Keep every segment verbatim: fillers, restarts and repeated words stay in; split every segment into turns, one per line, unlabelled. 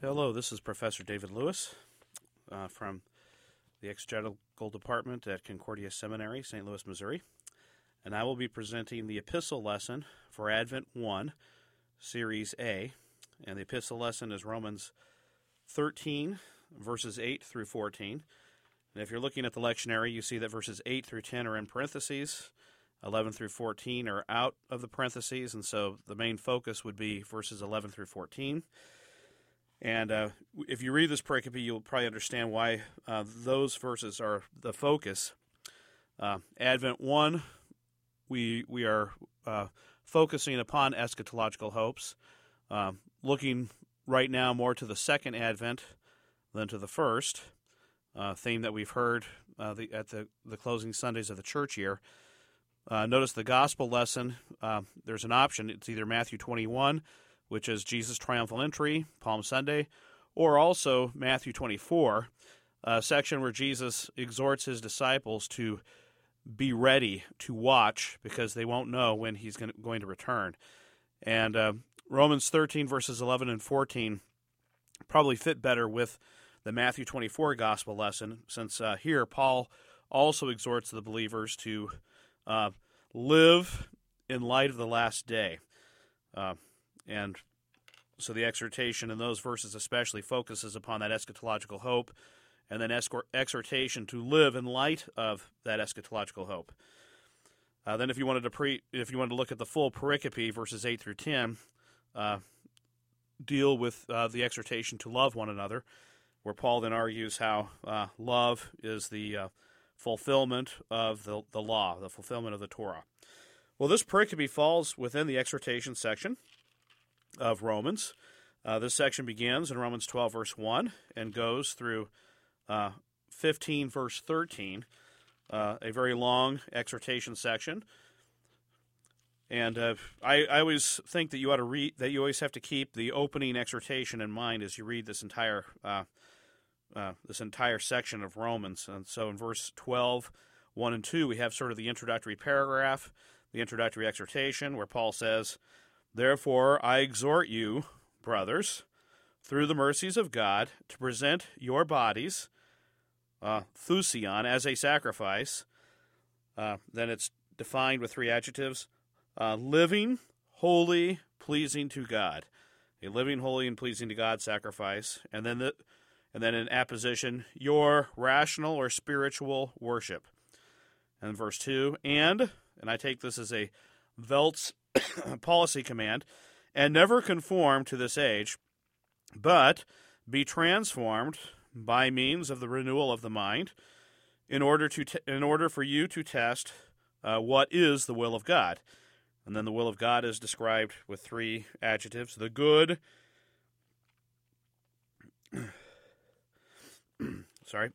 Hello, this is Professor David Lewis uh, from the Exegetical Department at Concordia Seminary, Saint Louis, Missouri, and I will be presenting the epistle lesson for Advent one, Series A, and the epistle lesson is Romans thirteen, verses eight through fourteen. And if you're looking at the lectionary, you see that verses eight through ten are in parentheses, eleven through fourteen are out of the parentheses, and so the main focus would be verses eleven through fourteen. And uh, if you read this pericope, you'll probably understand why uh, those verses are the focus. Uh, Advent one, we we are uh, focusing upon eschatological hopes, uh, looking right now more to the second Advent than to the first, uh, theme that we've heard uh, the, at the, the closing Sundays of the church year. Uh, notice the gospel lesson, uh, there's an option. It's either Matthew twenty-one, which is Jesus' triumphal entry, Palm Sunday, or also Matthew twenty-four, a section where Jesus exhorts his disciples to be ready, to watch, because they won't know when he's going to return. And uh, Romans thirteen, verses eleven and fourteen probably fit better with the Matthew twenty-four gospel lesson, since uh, here Paul also exhorts the believers to uh, live in light of the last day. Uh, And so the exhortation in those verses especially focuses upon that eschatological hope, and then exhortation to live in light of that eschatological hope. Uh, then if you wanted to pre, if you wanted to look at the full pericope, verses eight through ten, uh, deal with uh, the exhortation to love one another, where Paul then argues how uh, love is the uh, fulfillment of the, the law, the fulfillment of the Torah. Well, this pericope falls within the exhortation section of Romans. Uh, this section begins in Romans twelve, verse one, and goes through uh, fifteen, verse thirteen, uh, a very long exhortation section. And uh, I, I always think that you ought to read that you always have to keep the opening exhortation in mind as you read this entire uh, uh, this entire section of Romans. And so in verse twelve, one and two, we have sort of the introductory paragraph, the introductory exhortation, where Paul says, "Therefore, I exhort you, brothers, through the mercies of God, to present your bodies, uh, thusion, as a sacrifice." Uh, then it's defined with three adjectives: uh, living, holy, pleasing to God. A living, holy, and pleasing to God sacrifice. And then, the, and then in apposition, your rational or spiritual worship. And verse two, and, and I take this as a Velt's policy command, and never conform to this age, but be transformed by means of the renewal of the mind, in order to t- in order for you to test uh, what is the will of God. And then the will of God is described with three adjectives: the good, sorry,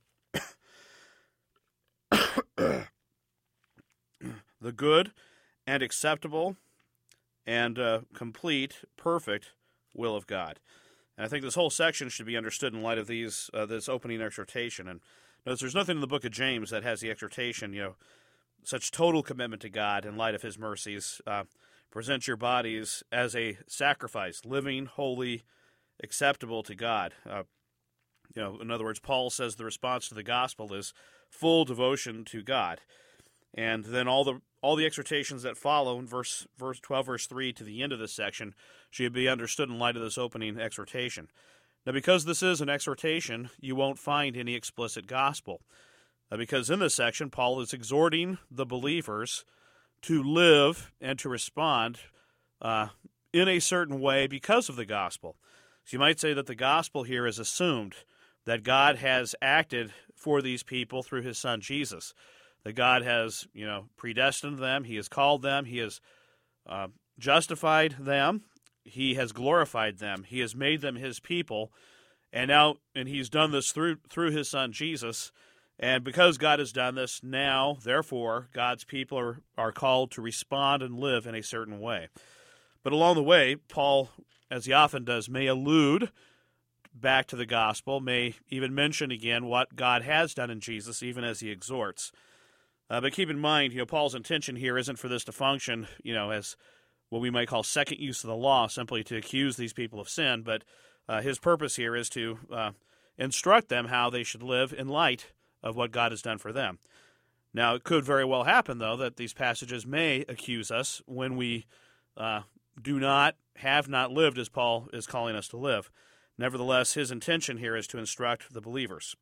the good and acceptable and uh, complete, perfect will of God. And I think this whole section should be understood in light of these uh, this opening exhortation. And notice there's nothing in the book of James that has the exhortation, you know, such total commitment to God in light of his mercies. Uh, present your bodies as a sacrifice, living, holy, acceptable to God. Uh, you know, in other words, Paul says the response to the gospel is full devotion to God. And then all the all the exhortations that follow in verse verse twelve, verse three to the end of this section should be understood in light of this opening exhortation. Now, because this is an exhortation, you won't find any explicit gospel. Uh, because in this section, Paul is exhorting the believers to live and to respond uh, in a certain way because of the gospel. So you might say that the gospel here is assumed, that God has acted for these people through his son Jesus. That God has, you know, predestined them, he has called them, he has uh, justified them, he has glorified them, he has made them his people, and now, and he's done this through through his son Jesus, and because God has done this, now, therefore, God's people are, are called to respond and live in a certain way. But along the way, Paul, as he often does, may allude back to the gospel, may even mention again what God has done in Jesus, even as he exhorts. Uh, but keep in mind, you know, Paul's intention here isn't for this to function, you know, as what we might call second use of the law, simply to accuse these people of sin, but uh, his purpose here is to uh, instruct them how they should live in light of what God has done for them. Now, it could very well happen, though, that these passages may accuse us when we uh, do not, have not lived as Paul is calling us to live. Nevertheless, his intention here is to instruct the believers.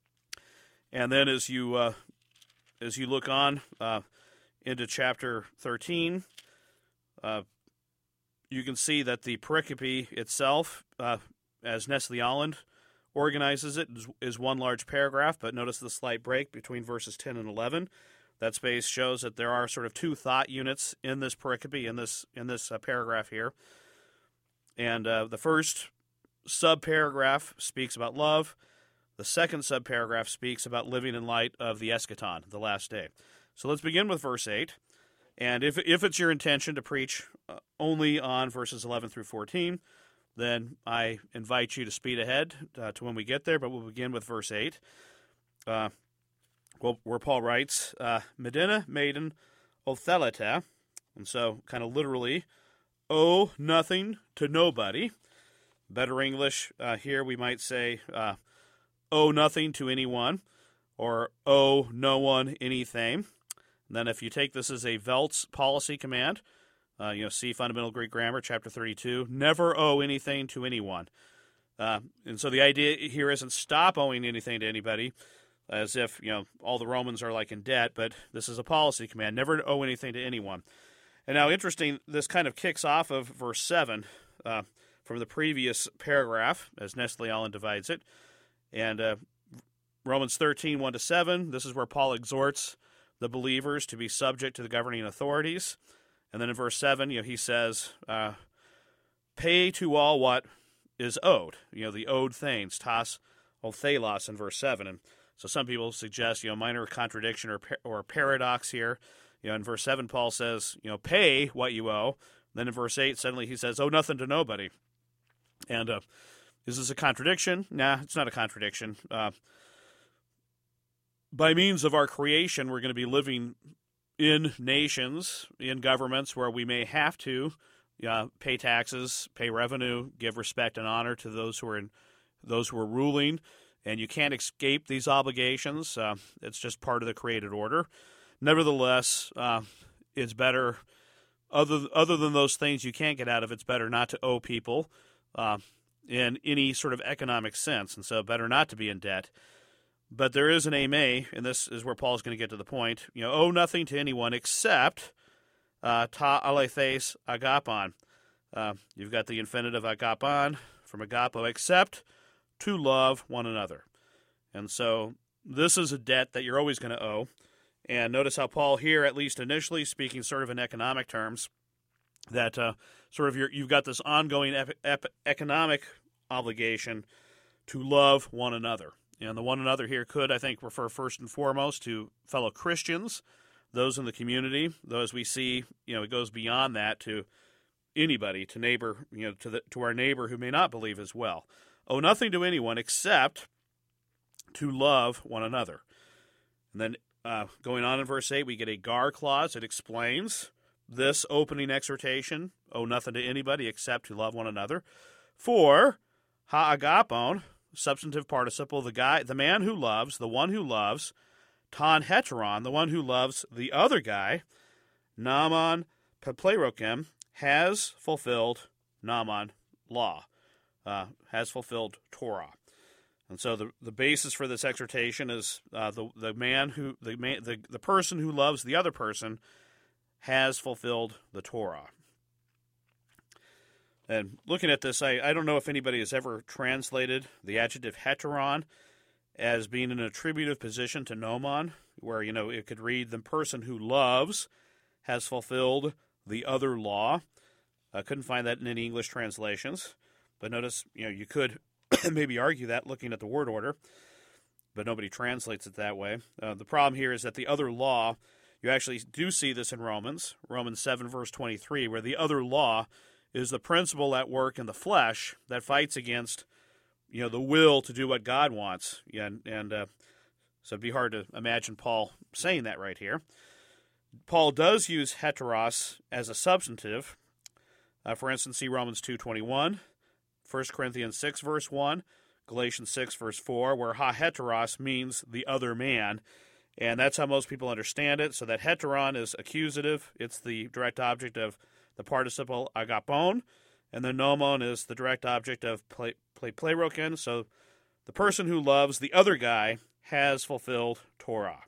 And then as you uh, as you look on uh, into chapter thirteen, uh, you can see that the pericope itself, uh, as Nestle Aland organizes it, is, is one large paragraph, but notice the slight break between verses ten and eleven. That space shows that there are sort of two thought units in this pericope, in this, in this uh, paragraph here. And uh, the first subparagraph speaks about love. The second subparagraph speaks about living in light of the eschaton, the last day. So let's begin with verse eight. And if if it's your intention to preach uh, only on verses eleven through fourteen, then I invite you to speed ahead uh, to when we get there, but we'll begin with verse eight, uh, well, where Paul writes, uh, Medina maiden othelete, and so kind of literally, owe nothing to nobody. Better English uh, here we might say, uh, owe nothing to anyone, or owe no one anything. And then if you take this as a Velt's policy command, uh, you know, see Fundamental Greek Grammar, chapter thirty-two, never owe anything to anyone. Uh, and so the idea here isn't stop owing anything to anybody, as if, you know, all the Romans are like in debt, but this is a policy command, never owe anything to anyone. And now, interesting, this kind of kicks off of verse seven uh, from the previous paragraph, as Nestle Aland divides it. And uh, Romans thirteen, one to seven, this is where Paul exhorts the believers to be subject to the governing authorities. And then in verse seven, you know, he says, uh, pay to all what is owed, you know, the owed things, tas othelos in verse seven. And so some people suggest, you know, minor contradiction or or paradox here. You know, in verse seven, Paul says, you know, pay what you owe. Then in verse eight, suddenly he says, owe nothing to nobody. And uh, is this a contradiction? Nah, it's not a contradiction. Uh, by means of our creation, we're going to be living in nations, in governments where we may have to uh, pay taxes, pay revenue, give respect and honor to those who are in, those who are ruling, and you can't escape these obligations. Uh, it's just part of the created order. Nevertheless, uh, it's better, other other than those things you can't get out of, it's better not to owe people uh, in any sort of economic sense, and so better not to be in debt. But there is an aime, and this is where Paul's going to get to the point. You know, owe nothing to anyone except uh, ta alethes agapon. Uh, you've got the infinitive agapon from agapo, except to love one another. And so this is a debt that you're always going to owe. And notice how Paul here, at least initially, speaking sort of in economic terms, that uh, sort of you're, you've got this ongoing ep- ep- economic obligation to love one another. And the one another here could, I think, refer first and foremost to fellow Christians, those in the community. Though as we see, you know, it goes beyond that to anybody, to neighbor, you know, to the to our neighbor who may not believe as well. Owe nothing to anyone except to love one another. And then uh, going on in verse eight, we get a gar clause. It explains this opening exhortation: owe nothing to anybody except to love one another. For ha-agapon, substantive participle, the guy, the man who loves, the one who loves, ton heteron, the one who loves the other guy, naman peplerokim, has fulfilled naman, law, uh, has fulfilled Torah. And so the the basis for this exhortation is uh, the the man who the man the, the person who loves the other person has fulfilled the Torah. And looking at this, I, I don't know if anybody has ever translated the adjective heteron as being an attributive position to nomon, where, you know, it could read, the person who loves has fulfilled the other law. I couldn't find that in any English translations. But notice, you know, you could maybe argue that looking at the word order, but nobody translates it that way. Uh, the problem here is that the other law, you actually do see this in Romans, Romans seven, verse twenty-three, where the other law is the principle at work in the flesh that fights against, you know, the will to do what God wants. And, and uh, so it'd be hard to imagine Paul saying that right here. Paul does use heteros as a substantive. Uh, for instance, see Romans two twenty-one, First Corinthians six, verse one, Galatians six, verse four, where ha heteros means the other man. And that's how most people understand it. So that heteron is accusative. It's the direct object of the participle agapon. And the nomon is the direct object of ple pleiroken. So the person who loves the other guy has fulfilled Torah.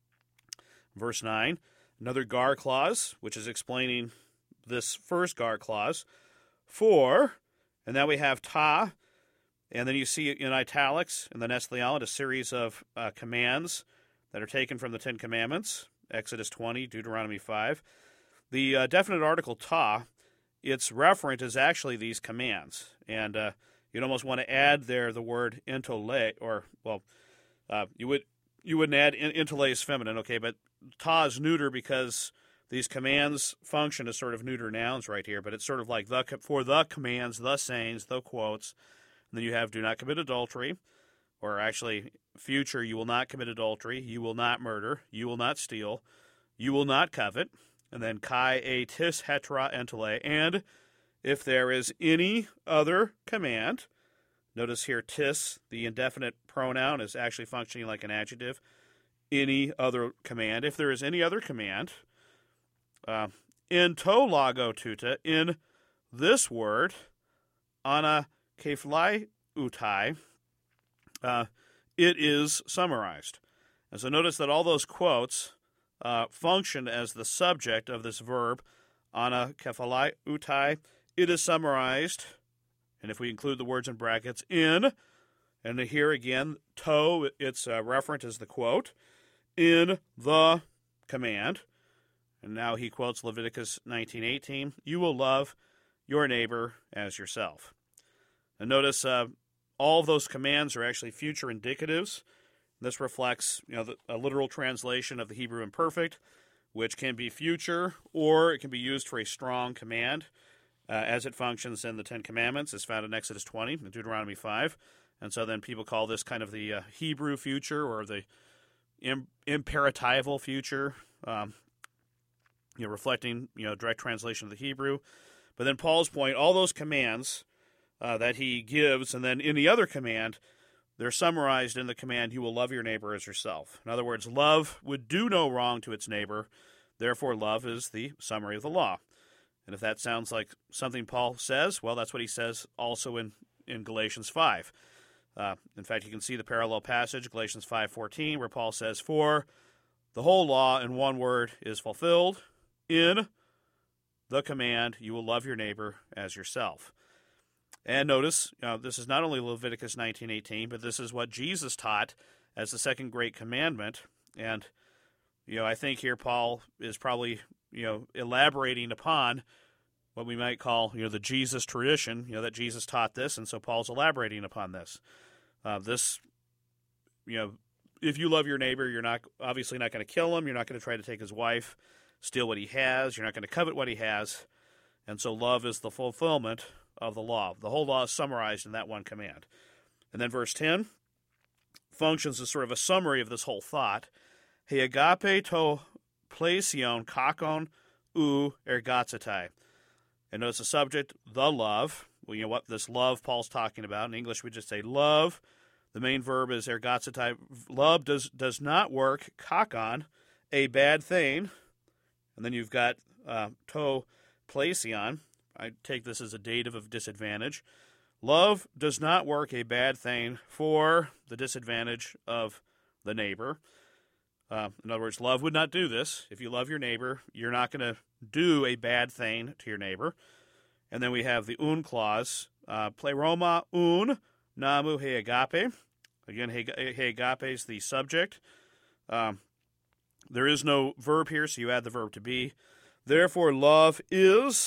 Verse nine, another gar clause, which is explaining this first gar clause. For, and now we have ta, and then you see in italics in the Nestle-Aland a series of uh, commands that are taken from the Ten Commandments, Exodus twenty, Deuteronomy five. The uh, definite article ta, its referent is actually these commands. And uh, you'd almost want to add there the word intole, or, well, uh, you, would, you wouldn't add in, intole is feminine, okay, but ta is neuter because these commands function as sort of neuter nouns right here, but it's sort of like the for the commands, the sayings, the quotes. And then you have do not commit adultery, or actually future, you will not commit adultery, you will not murder, you will not steal, you will not covet, and then kai a tis hetra entole, and if there is any other command, notice here tis, the indefinite pronoun, is actually functioning like an adjective, any other command, if there is any other command, uh, in to lago tuta, in this word, ana keflai utai, uh, it is summarized. And so notice that all those quotes uh, function as the subject of this verb, ana kefalai utai. It is summarized, and if we include the words in brackets, in, and here again, to, its uh, referent is the quote, in the command. And now he quotes Leviticus nineteen eighteen, you will love your neighbor as yourself. And notice uh, all of those commands are actually future indicatives. This reflects, you know, the, a literal translation of the Hebrew imperfect, which can be future, or it can be used for a strong command, uh, as it functions in the Ten Commandments, as found in Exodus twenty and Deuteronomy five. And so then people call this kind of the uh, Hebrew future, or the im imperatival future, um, you know, reflecting, you know, direct translation of the Hebrew. But then Paul's point, all those commands uh, that he gives, and then in the other command, they're summarized in the command, you will love your neighbor as yourself. In other words, love would do no wrong to its neighbor. Therefore, love is the summary of the law. And if that sounds like something Paul says, well, that's what he says also in, in Galatians five. Uh, in fact, you can see the parallel passage, Galatians five fourteen, where Paul says, for the whole law in one word is fulfilled in the command, you will love your neighbor as yourself. And notice, you know, this is not only Leviticus nineteen eighteen, but this is what Jesus taught as the second great commandment. And, you know, I think here Paul is probably, you know, elaborating upon what we might call, you know, the Jesus tradition, you know, that Jesus taught this, and so Paul's elaborating upon this. Uh, this, you know, if you love your neighbor, you're not obviously not going to kill him, you're not going to try to take his wife, steal what he has, you're not going to covet what he has, and so love is the fulfillment of the law. The whole law is summarized in that one command. And then verse ten functions as sort of a summary of this whole thought. He agape to plesion kakon u ergatzetai. And notice the subject, the love. Well, you know what this love Paul's talking about. In English, we just say love. The main verb is ergatzetai. Love does does not work, kakon, a bad thing. And then you've got uh, to plesion. I take this as a dative of disadvantage. Love does not work a bad thing for the disadvantage of the neighbor. Uh, in other words, love would not do this. If you love your neighbor, you're not going to do a bad thing to your neighbor. And then we have the un clause, uh, pleroma un namu he agape. Again, he, he agape is the subject. Um, there is no verb here, so you add the verb to be. Therefore, love is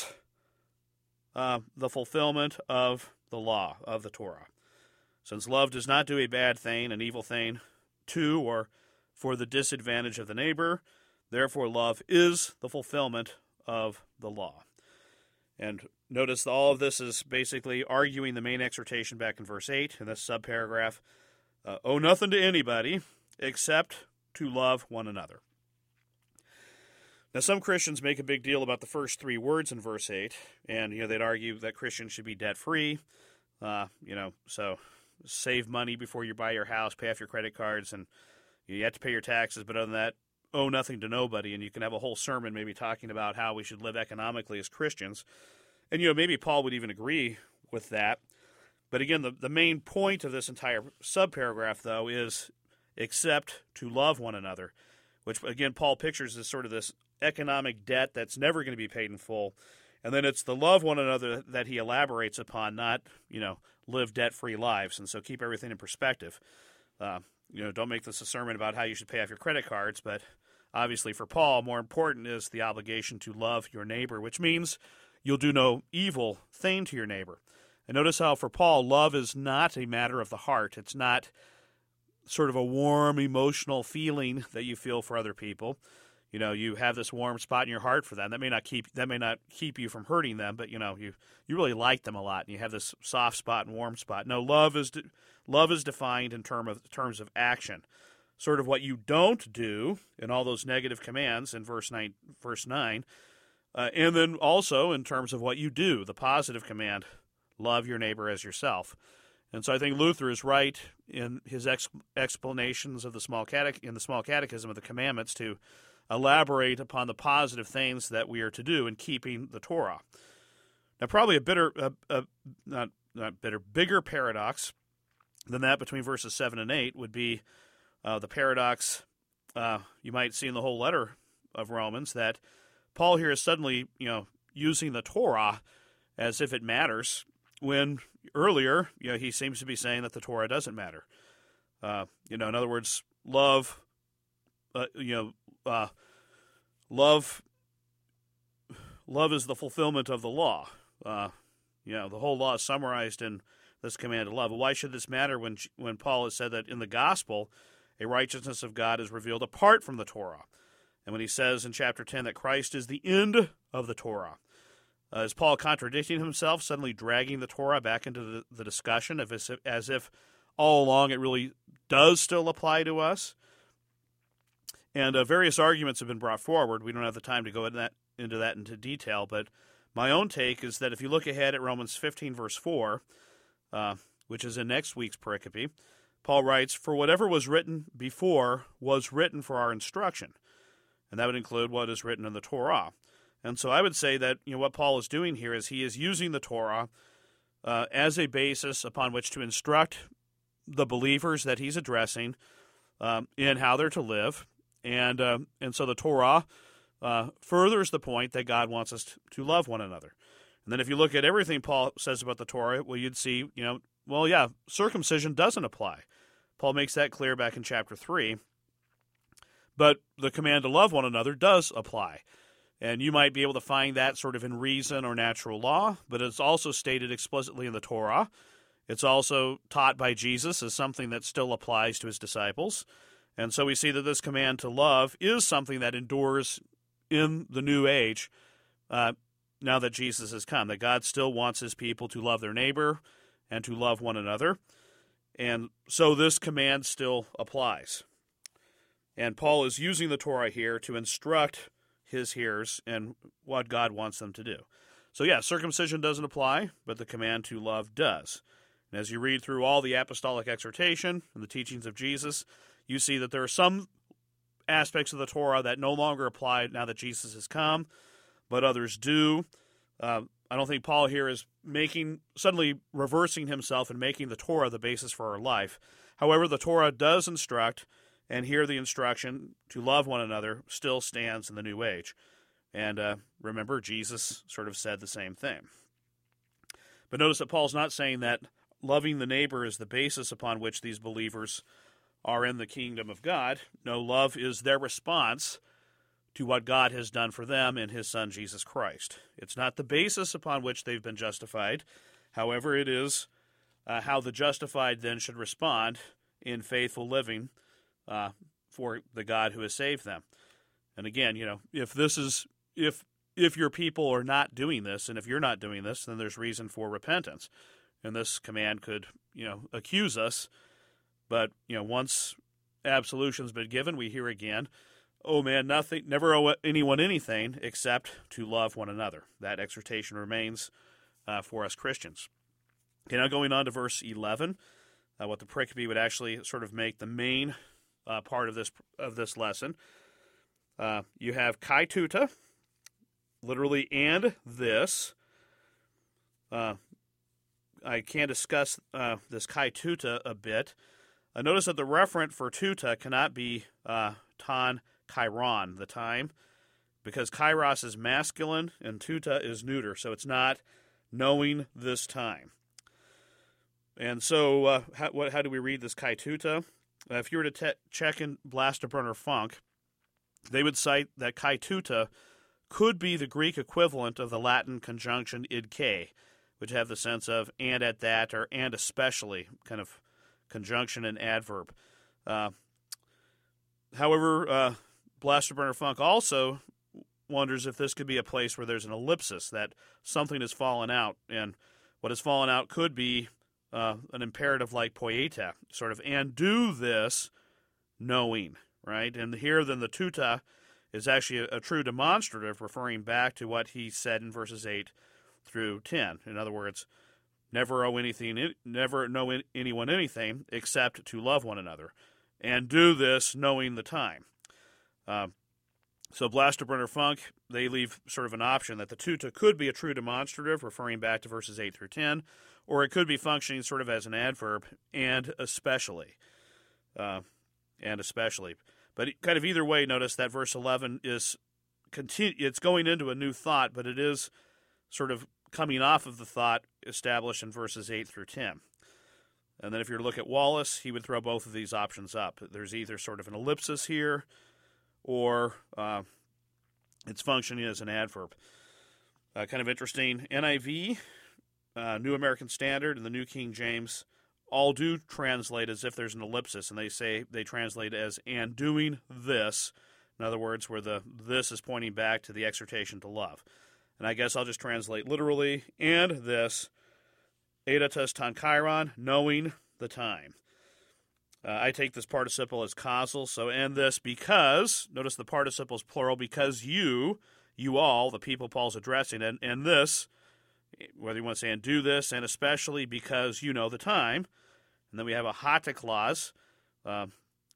uh, the fulfillment of the law, of the Torah. Since love does not do a bad thing, an evil thing, to or for the disadvantage of the neighbor, therefore love is the fulfillment of the law. And notice that all of this is basically arguing the main exhortation back in verse eight, in this subparagraph, uh, owe nothing to anybody except to love one another. Now, some Christians make a big deal about the first three words in verse eight, and you know they'd argue that Christians should be debt-free, Uh, you know, so save money before you buy your house, pay off your credit cards, and you have to pay your taxes. But other than that, owe nothing to nobody. And you can have a whole sermon maybe talking about how we should live economically as Christians. And, you know, maybe Paul would even agree with that. But again, the, the main point of this entire subparagraph, though, is except to love one another, which, again, Paul pictures as sort of this economic debt that's never going to be paid in full. And then it's the love one another that he elaborates upon, not, you know, live debt-free lives. And so keep everything in perspective. Uh, you know, don't make this a sermon about how you should pay off your credit cards, but obviously for Paul, more important is the obligation to love your neighbor, which means you'll do no evil thing to your neighbor. And notice how for Paul, love is not a matter of the heart. It's not sort of a warm, emotional feeling that you feel for other people. You know, you have this warm spot in your heart for them. That may not keep that may not keep you from hurting them, but you know, you you really like them a lot, and you have this soft spot and warm spot. No, love is de- love is defined in term of terms of action, sort of what you don't do in all those negative commands in verse nine, verse nine, uh, and then also in terms of what you do, the positive command, love your neighbor as yourself. And so I think Luther is right in his ex- explanations of the small catech- in the small catechism of the commandments to elaborate upon the positive things that we are to do in keeping the Torah. Now, probably a bitter, uh, uh, not not bitter, bigger paradox than that between verses seven and eight would be uh, the paradox uh, you might see in the whole letter of Romans, that Paul here is suddenly, you know, using the Torah as if it matters, when earlier, you know, he seems to be saying that the Torah doesn't matter. Uh, you know, in other words, love, uh, you know, uh, love, love is the fulfillment of the law. Uh, you know, the whole law is summarized in this command to love. Why should this matter when when Paul has said that in the gospel, a righteousness of God is revealed apart from the Torah? And when he says in chapter ten that Christ is the end of the Torah, uh, is Paul contradicting himself, suddenly dragging the Torah back into the, the discussion as if, as if all along it really does still apply to us? And uh, various arguments have been brought forward. We don't have the time to go into that, into that into detail, but my own take is that if you look ahead at Romans fifteen, verse four, uh, which is in next week's pericope, Paul writes, "For whatever was written before was written for our instruction." And that would include what is written in the Torah. And so I would say that, you know, what Paul is doing here is he is using the Torah uh, as a basis upon which to instruct the believers that he's addressing um, in how they're to live. And uh, and so the Torah uh, furthers the point that God wants us to, to love one another. And then if you look at everything Paul says about the Torah, well, you'd see, you know, well, yeah, circumcision doesn't apply. Paul makes that clear back in chapter three. But the command to love one another does apply. And you might be able to find that sort of in reason or natural law, but it's also stated explicitly in the Torah. It's also taught by Jesus as something that still applies to his disciples. And so we see that this command to love is something that endures in the new age uh, now that Jesus has come, that God still wants his people to love their neighbor and to love one another. And so this command still applies. And Paul is using the Torah here to instruct his hearers in what God wants them to do. So yeah, circumcision doesn't apply, but the command to love does. And as you read through all the apostolic exhortation and the teachings of Jesus, you see that there are some aspects of the Torah that no longer apply now that Jesus has come, but others do. Uh, I don't think Paul here is making suddenly reversing himself and making the Torah the basis for our life. However, the Torah does instruct, and here the instruction to love one another still stands in the new age. And uh, remember, Jesus sort of said the same thing. But notice that Paul's not saying that loving the neighbor is the basis upon which these believers are in the kingdom of God. No, love is their response to what God has done for them in his Son, Jesus Christ. It's not the basis upon which they've been justified. However, it is uh, how the justified then should respond in faithful living uh, for the God who has saved them. And again, you know, if this is, if if your people are not doing this, and if you're not doing this, then there's reason for repentance. And this command could, you know, accuse us. But, you know, once absolution's been given, we hear again, oh man, nothing, never owe anyone anything except to love one another. That exhortation remains uh, for us Christians. Okay, now going on to verse eleven, uh, what the pericope would actually sort of make the main uh, part of this of this lesson. Uh, you have kai tuta, literally, and this. Uh, I can discuss uh, this kai tuta a bit. Uh, notice that the referent for tuta cannot be uh, ton kairon, the time, because kairos is masculine and tuta is neuter, so it's not knowing this time. And so, uh, how, what, how do we read this kai tuta? Uh, if you were to te- check in Blasterbrunner Funk, they would cite that kai tuta could be the Greek equivalent of the Latin conjunction id ke, which have the sense of and at that or and especially, kind of conjunction and adverb. Uh, however, uh, Blasterbrunner Funk also wonders if this could be a place where there's an ellipsis, that something has fallen out, and what has fallen out could be uh, an imperative like poieta, sort of, and do this knowing, right? And here then the tuta is actually a, a true demonstrative, referring back to what he said in verses eight through ten. In other words, never owe anything, never know anyone anything except to love one another, and do this knowing the time. Uh, so Blasterbrunner Funk, they leave sort of an option that the tuta could be a true demonstrative, referring back to verses eight through ten, or it could be functioning sort of as an adverb, and especially, uh, and especially. But kind of either way, notice that verse eleven is continu- it's going into a new thought, but it is sort of coming off of the thought established in verses eight through ten. And then if you were to look at Wallace, he would throw both of these options up. There's either sort of an ellipsis here, or uh, it's functioning as an adverb. Uh, kind of interesting. N I V, uh, New American Standard, and the New King James all do translate as if there's an ellipsis, and they say they translate as and doing this. In other words, where the this is pointing back to the exhortation to love. And I guess I'll just translate literally, and this, edatus ton kairon, knowing the time. Uh, I take this participle as causal, so and this because, notice the participle is plural, because you, you all, the people Paul's addressing, and, and this, whether you want to say and do this, and especially because you know the time. And then we have a hata clause, uh,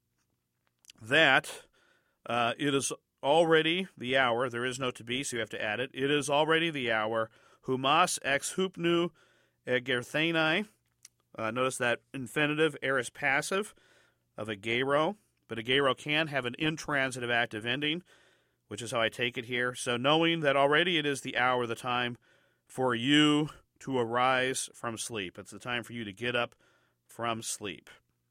that uh, it is already the hour, there is no to be, so you have to add it. It is already the hour, humas ex hupnu egerthenai. Uh, notice that infinitive, aorist passive of agero, but agero can have an intransitive active ending, which is how I take it here. So knowing that already it is the hour, the time for you to arise from sleep. It's the time for you to get up from sleep.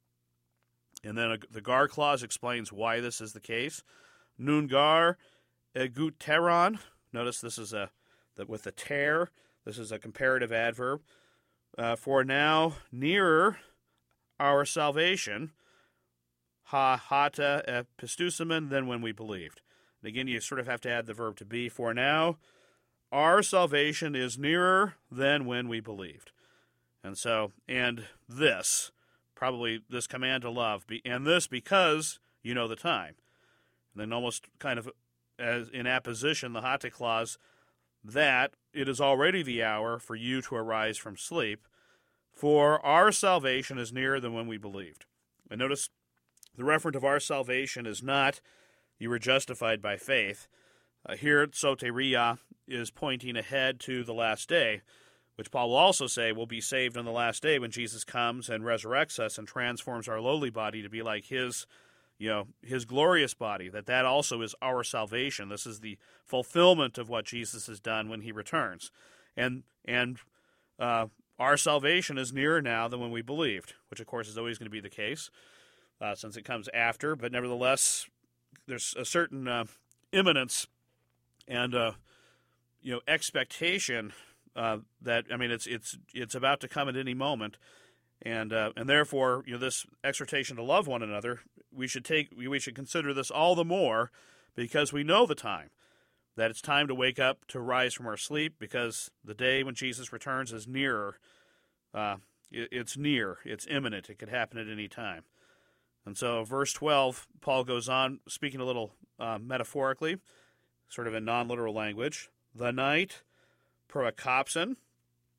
And then the gar clause explains why this is the case. Nun gar eguteron. Notice this is a that with the ter. This is a comparative adverb. Uh, for now, nearer our salvation, ha hata epistusamen, than when we believed. And again, you sort of have to add the verb to be. For now, our salvation is nearer than when we believed. And so, and this, probably this command to love, be, and this because you know the time. And then almost kind of as in apposition, the hata clause, that it is already the hour for you to arise from sleep, for our salvation is nearer than when we believed. And notice the referent of our salvation is not you were justified by faith. Uh, here, soteria is pointing ahead to the last day, which Paul will also say will be saved on the last day when Jesus comes and resurrects us and transforms our lowly body to be like his, you know, his glorious body, that that also is our salvation. This is the fulfillment of what Jesus has done when he returns. And and uh, our salvation is nearer now than when we believed, which of course is always going to be the case uh, since it comes after, but nevertheless, there's a certain uh, imminence and uh, you know expectation uh, that, I mean, it's it's it's about to come at any moment. And uh, and therefore, you know, this exhortation to love one another, we should take we, we should consider this all the more because we know the time, that it's time to wake up, to rise from our sleep, because the day when Jesus returns is nearer. Uh, it, it's near, it's imminent, it could happen at any time. And so, verse twelve, Paul goes on speaking a little uh, metaphorically, sort of in non-literal language. The night, proakopsin.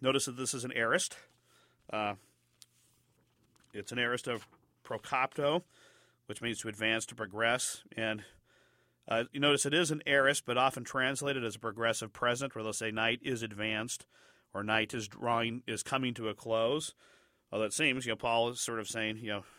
Notice that this is an aorist. Uh, it's an aorist of prokopto, which means to advance, to progress. And uh, you notice it is an aorist, but often translated as a progressive present, where they'll say night is advanced or night is drawing, is coming to a close. Although it seems, you know, Paul is sort of saying, you know,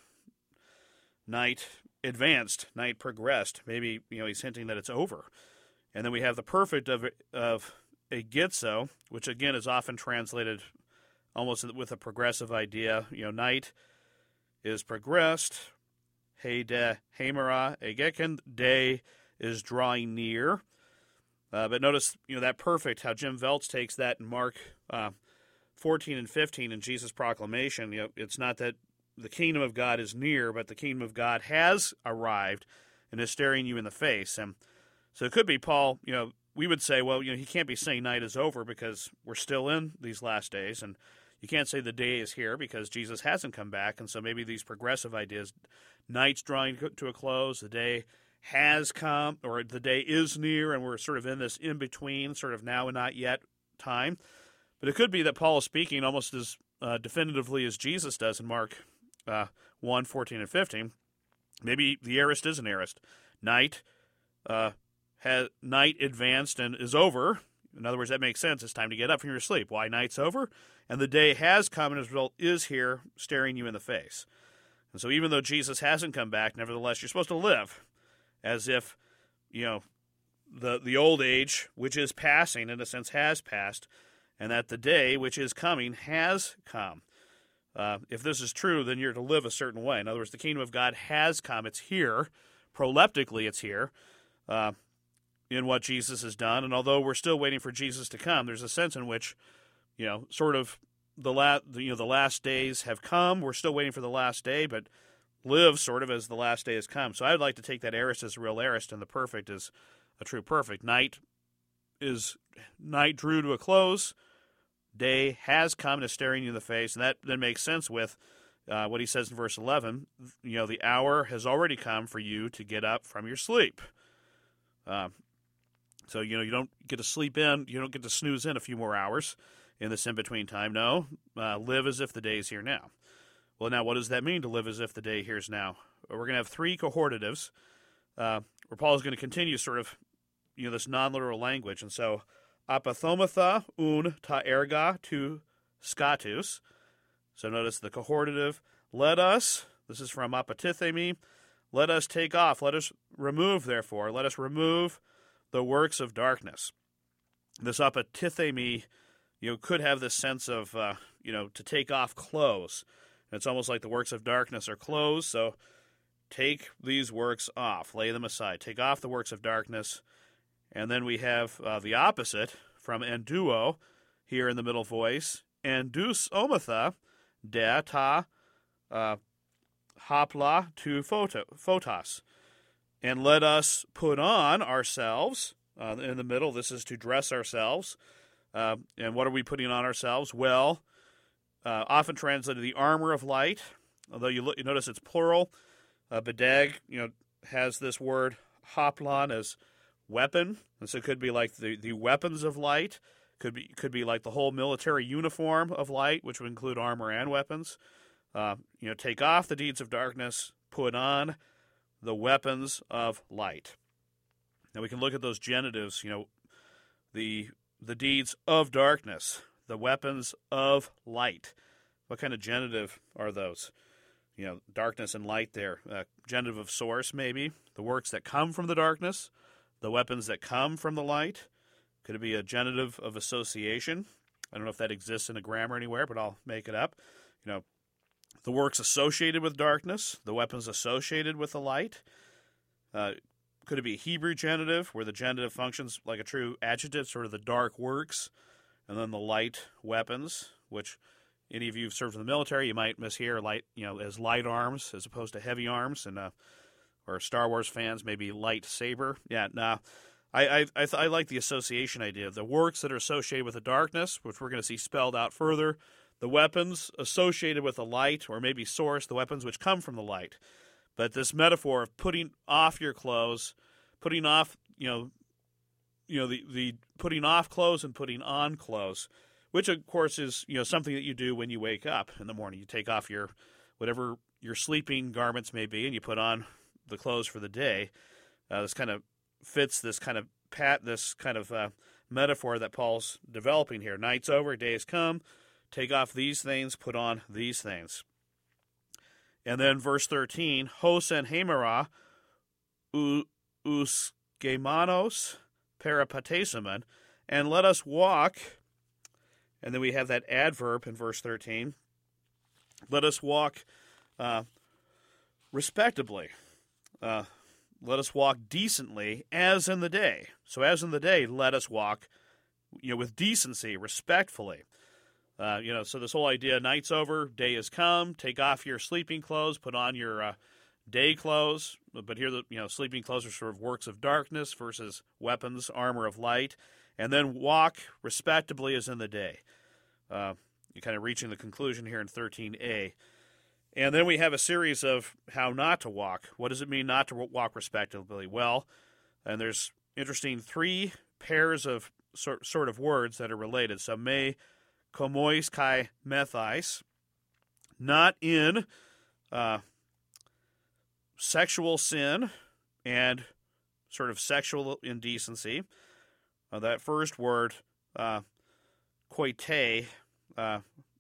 night advanced, night progressed. Maybe, you know, he's hinting that it's over. And then we have the perfect of of agizo, which again is often translated almost with a progressive idea. You know, night is progressed. Hey de hamera egeken, day is drawing near. Uh, but notice, you know, that perfect, how Jim Veltz takes that in Mark uh, fourteen and fifteen in Jesus' proclamation. You know, it's not that the kingdom of God is near, but the kingdom of God has arrived and is staring you in the face. And so it could be Paul, you know, we would say, well, you know, he can't be saying night is over because we're still in these last days. And you can't say the day is here because Jesus hasn't come back. And so maybe these progressive ideas, night's drawing to a close, the day has come, or the day is near, and we're sort of in this in-between, sort of now and not yet time. But it could be that Paul is speaking almost as uh, definitively as Jesus does in Mark uh, one, fourteen, and fifteen. Maybe the aorist is an aorist. Night, uh, has, night advanced and is over. In other words, that makes sense. It's time to get up from your sleep. Why night's over? And the day has come, and as a result is here, staring you in the face. And so even though Jesus hasn't come back, nevertheless, you're supposed to live as if, you know, the the old age, which is passing, in a sense, has passed, and that the day, which is coming, has come. Uh, if this is true, then you're to live a certain way. In other words, the kingdom of God has come. It's here. Proleptically, it's here uh, in what Jesus has done. And although we're still waiting for Jesus to come, there's a sense in which, you know, sort of the, la- you know, the last days have come. We're still waiting for the last day, but live sort of as the last day has come. So I would like to take that aorist as a real aorist, and the perfect is a true perfect. Night is night drew to a close. Day has come and is staring you in the face, and that then makes sense with uh, what he says in verse eleven. You know, the hour has already come for you to get up from your sleep. Uh, so, you know, you don't get to sleep in, you don't get to snooze in a few more hours in this in-between time. No, uh, live as if the day is here now. Well, now, what does that mean to live as if the day here's now? Well, we're going to have three cohortatives, uh, where Paul is going to continue sort of, you know, this non-literal language. And so, apathomatha un ta erga tu scatus. So notice the cohortative, let us, this is from apatithemi, let us take off, let us remove, therefore, let us remove the works of darkness. This apatithemi, you know, could have this sense of, uh, you know, to take off clothes. It's almost like the works of darkness are clothes, so take these works off, lay them aside, take off the works of darkness. And then we have uh, the opposite from enduo, here in the middle voice, endus omatha, de ta uh, hapla tu photo, photos. And let us put on ourselves, uh, in the middle, this is to dress ourselves. Uh, and what are we putting on ourselves? Well, Uh, often translated the armor of light, although you, look, you notice it's plural. Uh, Bedag, you know, has this word hoplon as weapon, and so it could be like the, the weapons of light. Could be could be like the whole military uniform of light, which would include armor and weapons. Uh, you know, take off the deeds of darkness, put on the weapons of light. Now we can look at those genitives. You know, the the deeds of darkness. The weapons of light. What kind of genitive are those? You know, darkness and light there. Uh, genitive of source, maybe. The works that come from the darkness. The weapons that come from the light. Could it be a genitive of association? I don't know if that exists in a grammar anywhere, but I'll make it up. You know, the works associated with darkness. The weapons associated with the light. Uh, could it be a Hebrew genitive, where the genitive functions like a true adjective, sort of the dark works? And then the light weapons, which any of you who've served in the military, you might mishear light, you know, as light arms as opposed to heavy arms, and uh, or Star Wars fans, maybe lightsaber. Yeah, nah. I I I, th- I like the association idea. The works that are associated with the darkness, which we're going to see spelled out further. The weapons associated with the light, or maybe source, the weapons which come from the light. But this metaphor of putting off your clothes, putting off, you know, you know, the, the putting off clothes and putting on clothes which of course is, you know, something that you do when you wake up in the morning. You take off your whatever your sleeping garments may be, and you put on the clothes for the day. Uh, this kind of fits this kind of pat this kind of uh, metaphor that Paul's developing here. Night's over, day has come. Take off these things, put on these things. And then verse thirteen, hos and hemera uskemanos peripatesimon, and let us walk. And then we have that adverb in verse thirteen. Let us walk uh, respectably. Uh, let us walk decently, as in the day. So as in the day, let us walk, you know, with decency, respectfully. Uh, you know, so this whole idea, night's over, day has come, take off your sleeping clothes, put on your uh, day clothes. But here, the you know, sleeping clothes are sort of works of darkness versus weapons, armor of light. And then walk respectably as in the day. Uh, you're kind of reaching the conclusion here in thirteen a. And then we have a series of how not to walk. What does it mean not to walk respectably? Well, and there's interesting three pairs of sort, sort of words that are related. So, me, komois, kai, methais, not in uh, sexual sin and sort of sexual indecency. Uh, that first word, uh, koite, uh,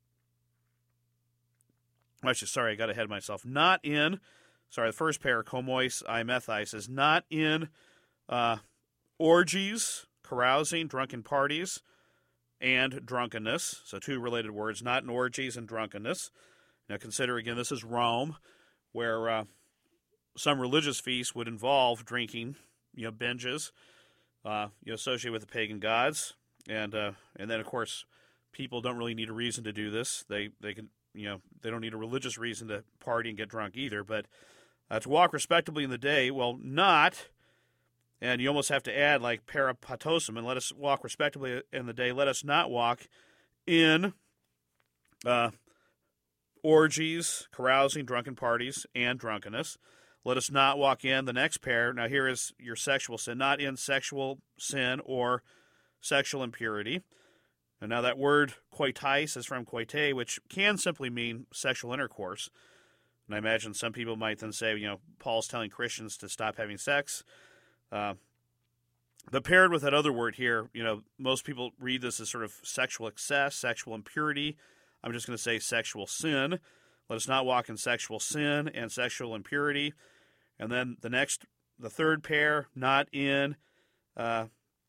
actually, sorry, I got ahead of myself. Not in, sorry, the first pair, komois, I, methais, is not in uh, orgies, carousing, drunken parties, and drunkenness. So two related words, not in orgies and drunkenness. Now consider, again, this is Rome, where uh, some religious feasts would involve drinking, you know, binges, Uh, you know, associated with the pagan gods, and uh, and then of course, people don't really need a reason to do this. They they can you know they don't need a religious reason to party and get drunk either. But uh, to walk respectably in the day, well, not, and you almost have to add like peripatosum, and let us walk respectably in the day. Let us not walk in uh, orgies, carousing, drunken parties, and drunkenness. Let us not walk in the next pair. Now here is your sexual sin, not in sexual sin or sexual impurity. And now that word koitais is from koite, which can simply mean sexual intercourse. And I imagine some people might then say, you know, Paul's telling Christians to stop having sex. Uh, but paired with that other word here, you know, most people read this as sort of sexual excess, sexual impurity. I'm just going to say sexual sin. Let us not walk in sexual sin and sexual impurity. And then the next, the third pair, not in uh,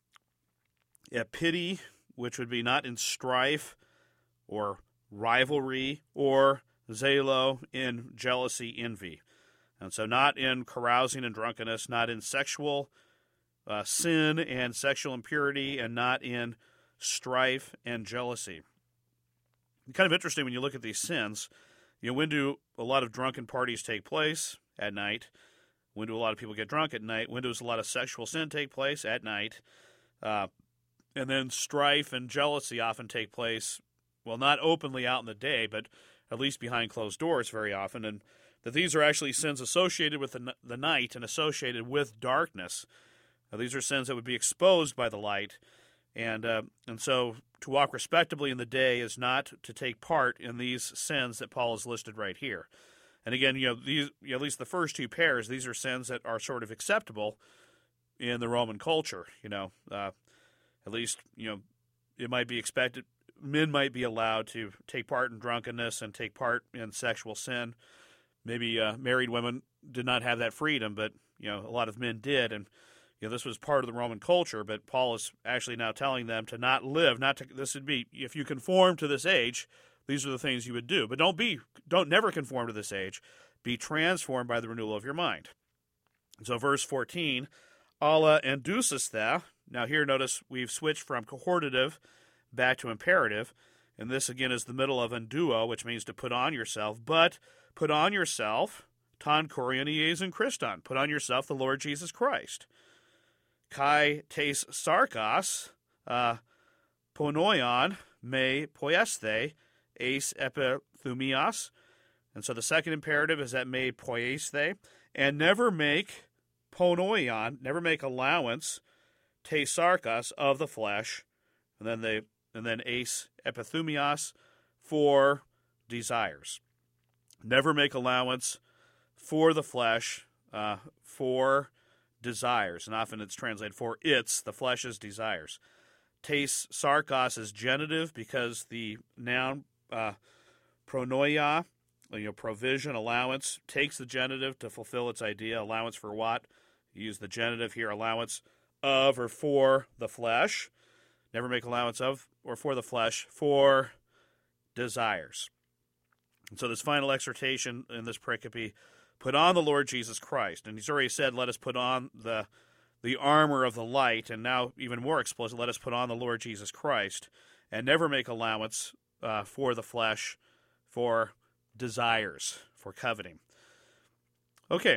yeah, pity, which would be not in strife or rivalry, or zelo, in jealousy, envy. And so not in carousing and drunkenness, not in sexual uh, sin and sexual impurity, and not in strife and jealousy. Kind of interesting when you look at these sins. You know, when do a lot of drunken parties take place? At night. When do a lot of people get drunk? At night. When does a lot of sexual sin take place? At night. Uh, and then strife and jealousy often take place, well, not openly out in the day, but at least behind closed doors very often. And that these are actually sins associated with the, the night and associated with darkness. Now, these are sins that would be exposed by the light. And uh, and so to walk respectably in the day is not to take part in these sins that Paul has listed right here. And again, you know, these, you know, at least the first two pairs, these are sins that are sort of acceptable in the Roman culture. You know, uh, at least, you know, it might be expected, men might be allowed to take part in drunkenness and take part in sexual sin. Maybe uh, married women did not have that freedom, but, you know, a lot of men did. And, you know, this was part of the Roman culture, but Paul is actually now telling them to not live, not to, this would be, if you conform to this age, these are the things you would do. But don't be, don't never conform to this age. Be transformed by the renewal of your mind. So verse fourteen, alla endusisthe. Now here, notice we've switched from cohortative back to imperative. And this, again, is the middle of enduo, which means to put on yourself. But put on yourself, ton korionies and Christon. Put on yourself the Lord Jesus Christ. Kai tes sarkos, uh, ponoion, me poiesthe, eis epithumios. And so the second imperative is that me poiesthe. And never make ponoion, never make allowance, te sarkos, of the flesh. And then they, and then eis epithumios, for desires. Never make allowance for the flesh, uh, for desires. And often it's translated for its, the flesh's desires. Tes sarkos is genitive because the noun uh, pronoia, you know, provision, allowance, takes the genitive to fulfill its idea. Allowance for what? You use the genitive here, allowance of or for the flesh. Never make allowance of or for the flesh, for desires. And so this final exhortation in this pericope, put on the Lord Jesus Christ. And he's already said, let us put on the the armor of the light, and now even more explicit, let us put on the Lord Jesus Christ, and never make allowance uh, for the flesh, for desires, for coveting. Okay.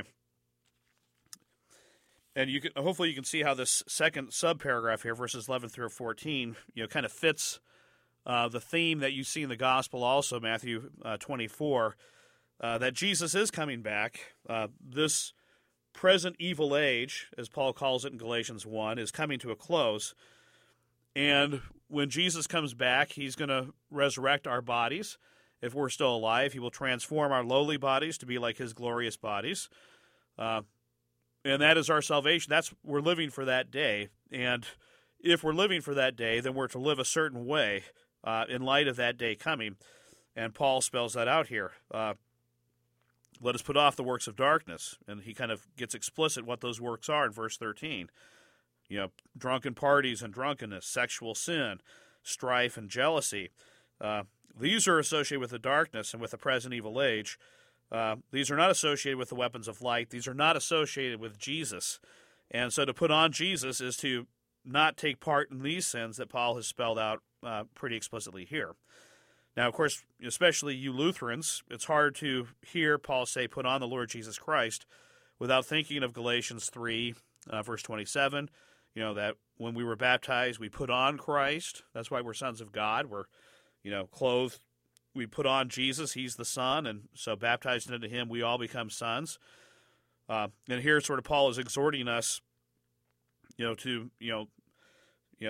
And you can, hopefully you can see how this second subparagraph here, verses eleven through fourteen, you know, kind of fits uh, the theme that you see in the gospel also, Matthew uh, twenty-four, uh, that Jesus is coming back. Uh, this present evil age, as Paul calls it in Galatians one, is coming to a close. And when Jesus comes back, he's going to resurrect our bodies. If we're still alive, he will transform our lowly bodies to be like his glorious bodies. Uh, and that is our salvation. That's we're living for that day. And if we're living for that day, then we're to live a certain way uh, in light of that day coming. And Paul spells that out here. Uh, Let us put off the works of darkness. And he kind of gets explicit what those works are in verse thirteen. You know, drunken parties and drunkenness, sexual sin, strife and jealousy. Uh, these are associated with the darkness and with the present evil age. Uh, these are not associated with the weapons of light. These are not associated with Jesus. And so to put on Jesus is to not take part in these sins that Paul has spelled out uh, pretty explicitly here. Now, of course, especially you Lutherans, it's hard to hear Paul say, put on the Lord Jesus Christ, without thinking of Galatians three, uh, verse twenty-seven, you know, that when we were baptized, we put on Christ. That's why we're sons of God. We're, you know, clothed. We put on Jesus. He's the Son, and so baptized into him, we all become sons. Uh, and here sort of Paul is exhorting us, you know, to, you know, you know,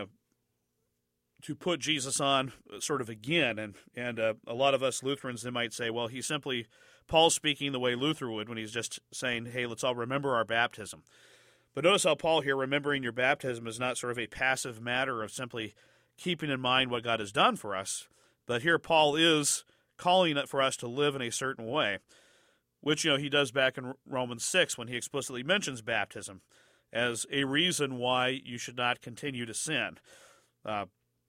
to put Jesus on sort of again. And and uh, a lot of us Lutherans, they might say, well, he's simply, Paul's speaking the way Luther would when he's just saying, hey, let's all remember our baptism. But notice how Paul here, remembering your baptism, is not sort of a passive matter of simply keeping in mind what God has done for us. But here Paul is calling it for us to live in a certain way, which, you know, he does back in Romans six when he explicitly mentions baptism as a reason why you should not continue to sin. Uh,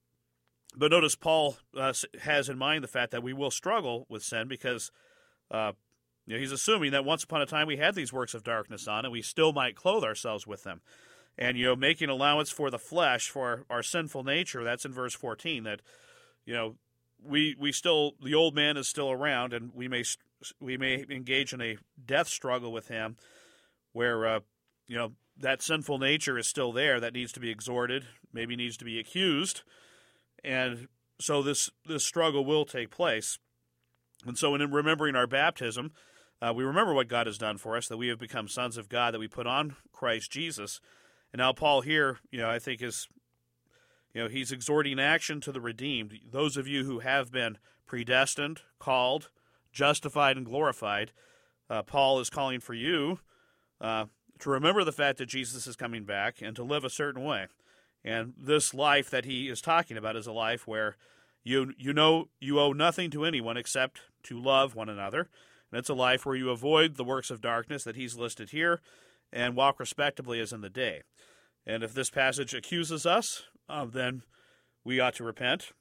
But notice Paul uh, has in mind the fact that we will struggle with sin because uh, you know, he's assuming that once upon a time we had these works of darkness on and we still might clothe ourselves with them. And, you know, making allowance for the flesh, for our sinful nature, that's in verse fourteen, that, you know, we we still, the old man is still around and we may we may engage in a death struggle with him where, uh, you know, that sinful nature is still there, that needs to be exhorted, maybe needs to be accused. And so this, this struggle will take place. And so in remembering our baptism, uh, we remember what God has done for us, that we have become sons of God, that we put on Christ Jesus. And now Paul here, you know, I think is, you know, he's exhorting action to the redeemed. Those of you who have been predestined, called, justified, and glorified, uh, Paul is calling for you uh, to remember the fact that Jesus is coming back and to live a certain way. And this life that he is talking about is a life where you you know you owe nothing to anyone except to love one another. And it's a life where you avoid the works of darkness that he's listed here and walk respectably as in the day. And if this passage accuses us, uh, then we ought to repent.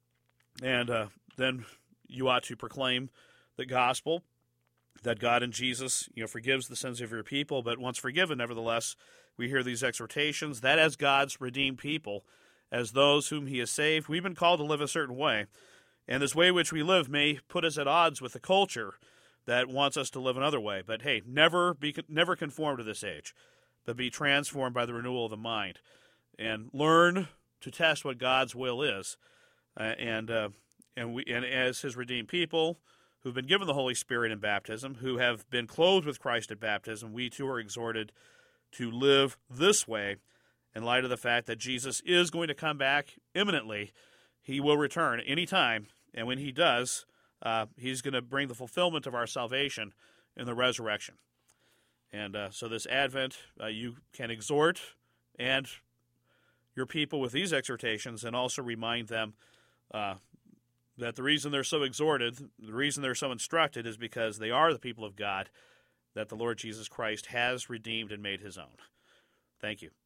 And uh, then you ought to proclaim the gospel, that God in Jesus, you know, forgives the sins of your people, but once forgiven, nevertheless, we hear these exhortations that as God's redeemed people, as those whom he has saved, we've been called to live a certain way. And this way in which we live may put us at odds with the culture that wants us to live another way. But hey, never be never conform to this age, but be transformed by the renewal of the mind. And learn to test what God's will is. Uh, and uh, and we and as his redeemed people who've been given the Holy Spirit in baptism, who have been clothed with Christ at baptism, we too are exhorted to live this way in light of the fact that Jesus is going to come back imminently, he will return anytime, and when he does, uh, he's going to bring the fulfillment of our salvation in the resurrection. And uh, so this Advent, uh, you can exhort and your people with these exhortations, and also remind them uh, that the reason they're so exhorted, the reason they're so instructed, is because they are the people of God that the Lord Jesus Christ has redeemed and made his own. Thank you.